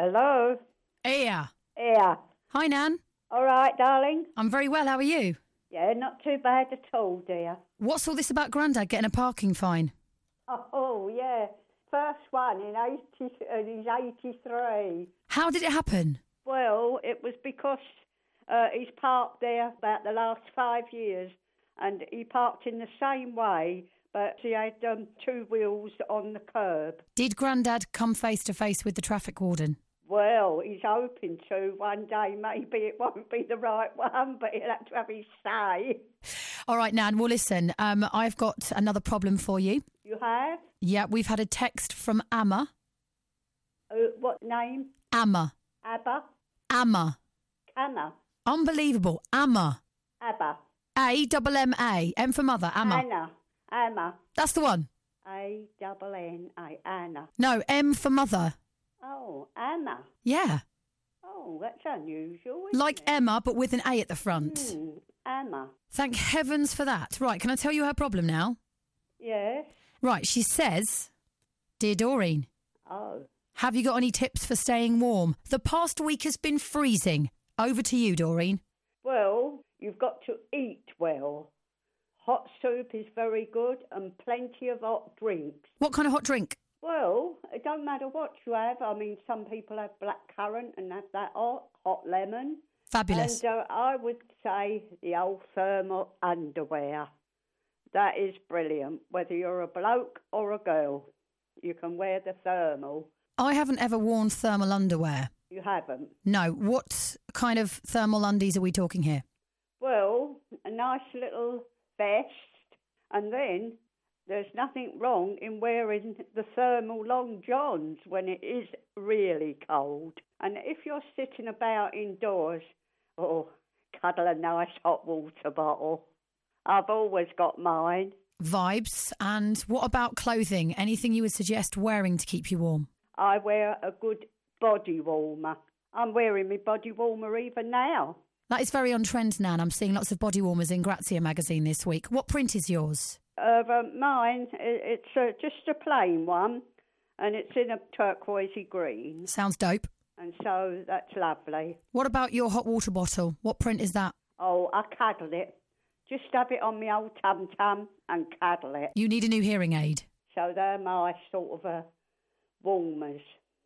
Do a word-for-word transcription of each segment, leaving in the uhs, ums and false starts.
Hello? Here. Yeah. Hi, Nan. All right, darling? I'm very well. How are you? Yeah, not too bad at all, dear. What's all this about Grandad getting a parking fine? Oh, yeah. First one in eighty, uh, he's eighty-three. How did it happen? Well, it was because uh, he's parked there about the last five years, and he parked in the same way, but he had um, two wheels on the curb. Did Grandad come face to face with the traffic warden? Well, he's hoping to one day. Maybe it won't be the right one, but he'll have to have his say. All right, Nan. Well, listen, um, I've got another problem for you. You have? Yeah, we've had a text from Amma. Uh, what name? Amma. Abba? Amma. Anna? Unbelievable. Amma. Abba? A double M A. M for mother. Amma. Anna? Amma? That's the one. A double N A. Anna? No, M for mother. Oh, Anna? Yeah. Oh, that's unusual, isn't Like it? Emma, but with an A at the front. Hmm, Anna. Thank heavens for that. Right, can I tell you her problem now? Yes? Right, she says, Dear Doreen, Oh. have you got any tips for staying warm? The past week has been freezing. Over to you, Doreen. Well, you've got to eat well. Hot soup is very good and plenty of hot drinks. What kind of hot drink? Well, it don't matter what you have. I mean, some people have black currant and have that hot, hot lemon. Fabulous. And uh, I would say the old thermal underwear. That is brilliant. Whether you're a bloke or a girl, you can wear the thermal. I haven't ever worn thermal underwear. You haven't? No. What kind of thermal undies are we talking here? Well, a nice little vest, and then there's nothing wrong in wearing the thermal long johns when it is really cold. And if you're sitting about indoors, oh, cuddle a nice hot water bottle. I've always got mine. Vibes. And what about clothing? Anything you would suggest wearing to keep you warm? I wear a good body warmer. I'm wearing my body warmer even now. That is very on trend, Nan. I'm seeing lots of body warmers in Grazia magazine this week. What print is yours? Uh, mine, it's uh, just a plain one, and it's in a turquoisey green. Sounds dope. And so that's lovely. What about your hot water bottle? What print is that? Oh, I cuddle it. Just have it on my old tum-tum and cuddle it. You need a new hearing aid. So they're my sort of uh, warmers.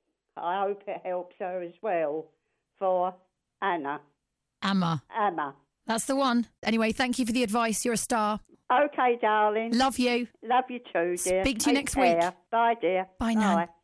I hope it helps her as well for Anna. Amma. Emma. That's the one. Anyway, thank you for the advice. You're a star. Okay, darling. Love you. Love you too, dear. Speak to you Take next care. week. Bye, dear. Bye, Nan. Bye.